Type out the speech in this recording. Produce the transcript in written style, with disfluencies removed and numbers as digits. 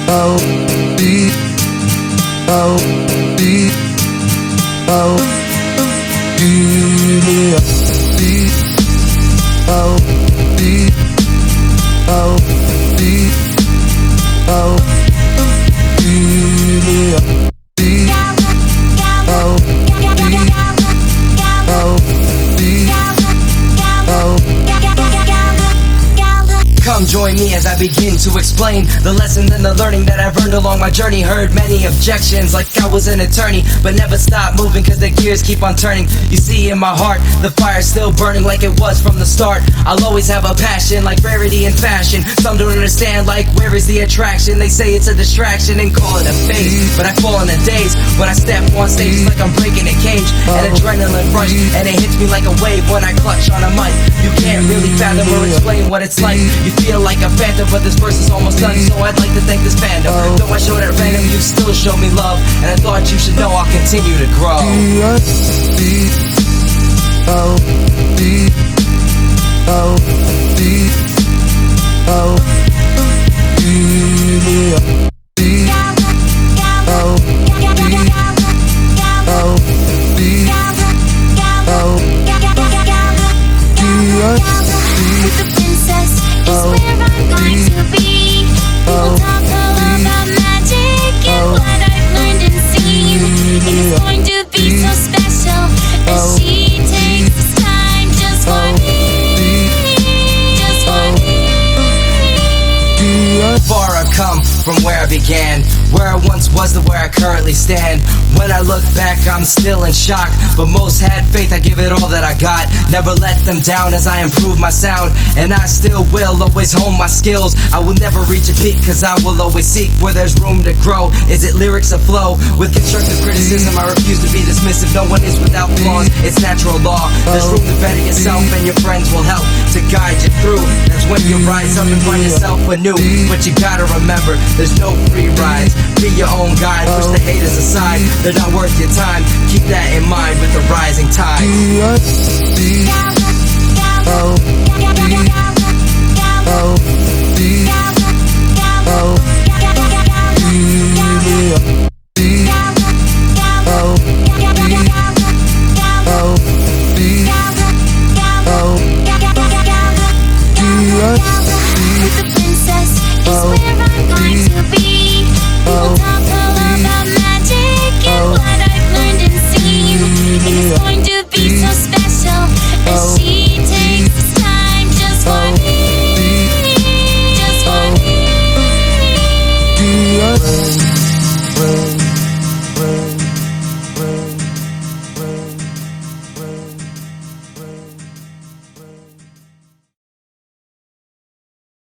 Come join me as I begin to explain the lesson and the learning that I've earned along my journey. Heard many objections like I was an attorney, but never stopped moving cause the gears keep on turning. You see in my heart, the fire's still burning like it was from the start. I'll always have a passion like rarity and fashion. Some don't understand like where is the attraction. They say it's a distraction and call it a phase, but I fall in the days when I step on stage like I'm breaking a cage. An adrenaline rush and it hits me like a wave when I clutch on a mic. You can't really fathom or explain what it's like. You feel like a phantom, but this verse is almost done, so I'd like to thank this fandom. Though I showed at random, you still show me love, and I thought you should know I'll continue to grow. Far I've come from where I began, where I once was to where I currently stand. When I look back, I'm still in shock, but most had faith, I give it all that I got. Never let them down as I improve my sound, and I still will always hone my skills. I will never reach a peak, cause I will always seek where there's room to grow. Is it lyrics or flow? With constructive criticism, I refuse to be dismissive. No one is without flaws, it's natural law. There's room to better yourself, and your friends will help to guide you through. That's when you rise up and find yourself anew. But you gotta remember, there's no free rides. Be your own guide, push the haters aside. They're not worth your time. Keep that in mind with the rising tide. Oh,